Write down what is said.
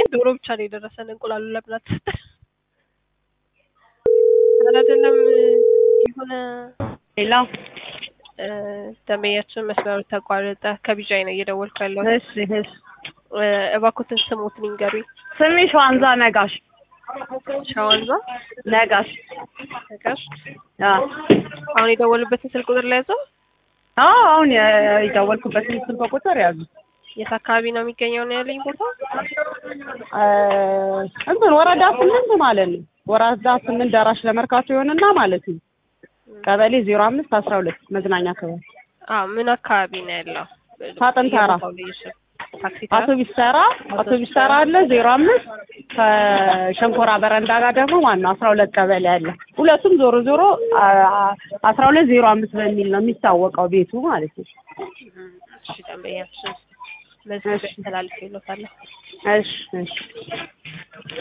ዶሮ ብቻ ነው የደረሰን እንቁላሉ ለብላት አይደለም የሆነ ሌላ ደመያችን መስመሩ ተቋረጠ ከቢጃይ ነው እየደወልኩ ያለው እሺ እባክዎትን ስሙት ንገሩኝ ስሜ ሸዋንዛ ነጋሽ ሸዋንዛ ነጋሽ አሁን የደወሉበትን ስልክ ቁጥር ላይ ያዘው አሁን የደወልኩበትን ስልክ ቁጥር ያዙ የት አካባቢ ነው የሚገኘው ነው ያለኝ ቦታ እንትን ወረዳ 8 ማለት ነው ወረዳ 8 ዳራሽ ለመርካቶ ይሆንና ማለት ነው ቀበሌ 0512 መዝናኛ አካባቢ ምን አካባቢ ነው ያለው ሳጥን ተራ አውቶቡስ ተራ አለ 05 ከሸንኮራ በረንዳ ጋር ደግሞ ማነው 12 ቀበሌ አለ ሁለቱም ዞሮ 1205 በሚል ነው የሚታወቀው ቤቱ ማለት ነው እሺ ደምበኛችን መስመር ተላልፈ ይሎታል እሺ